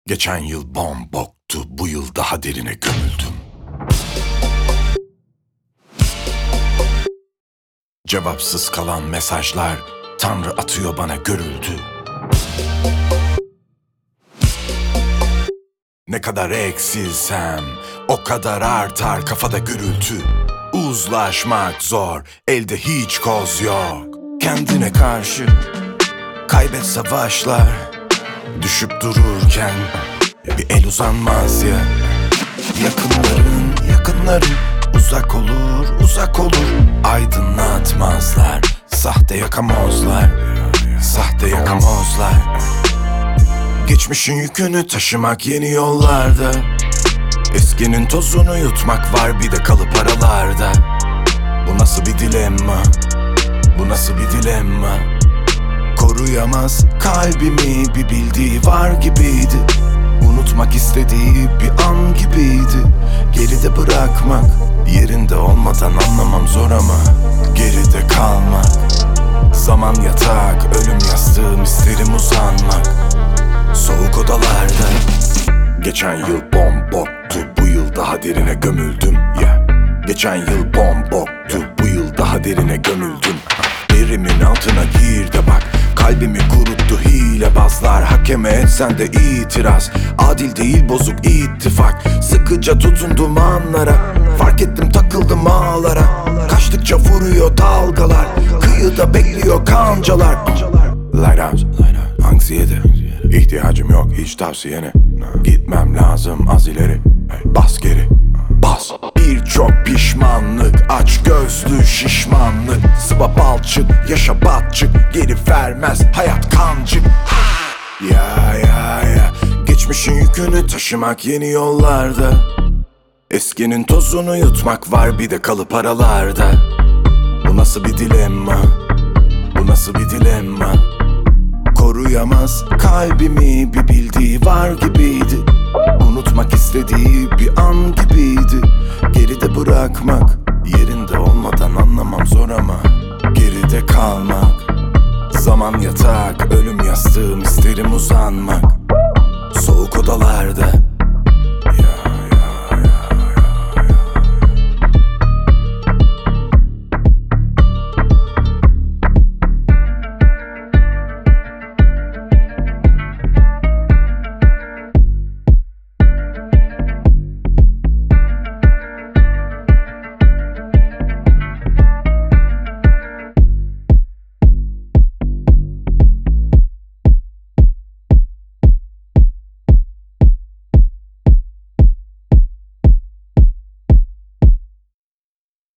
Geçen yıl bomboktu, bu yıl daha derine gömüldüm. Cevapsız kalan mesajlar Tanrı atıyor bana görüldü. Ne kadar eksilsem o kadar artar kafada gürültü. Uzlaşmak zor, elde hiç koz yok. Kendine karşı kaybet savaşlar. Düşüp dururken bir el uzanmaz ya. Yakınların uzak olur. Aydınlatmazlar, sahte yakamozlar. Geçmişin yükünü taşımak yeni yollarda. Eskinin tozunu yutmak var bir de kalıp aralarda. Bu nasıl bir dilemma? Koruyamaz kalbimi, bir bildiği var gibiydi. Unutmak istediği bir an gibiydi. Geride bırakmak, yerinde olmadan anlamam zor ama geride kalmak. Zaman yatak, ölüm yastığım, isterim uzanmak soğuk odalarda. Geçen yıl bomboktu, bu yıl daha derine gömüldüm. Geçen yıl bomboktu, bu yıl daha derine gömüldüm. Derimin altına gir de bak, kalbimi kuruttu hilebazlar. Hakeme etsen de itiraz, adil değil bozuk ittifak. Sıkıca tutundum anlara, fark ettim takıldım ağlara. Kaçtıkça vuruyor dalgalar, kıyıda bekliyor kancalar. Lighthouse, anksiyete, ihtiyacım yok hiç tavsiyene. Gitmem lazım az ileri, bas geri, bas. Birçok pişmanlık, aç gözlü şişmanlık. Sıva balçık, yaşa batçık, geri vermez hayat kancık. Ya geçmişin yükünü taşımak yeni yollarda. Eskinin tozunu yutmak var bir de kalıp aralarda. Bu nasıl bir dilemma? Koruyamaz kalbimi, bir bildiği var gibiydi. Unutmak istediği bir an gibiydi. Geride bırakmak, yerinde olmadan anlamam zor ama geride kalmak. Zaman yatak, ölüm yastığım, isterim uzanmak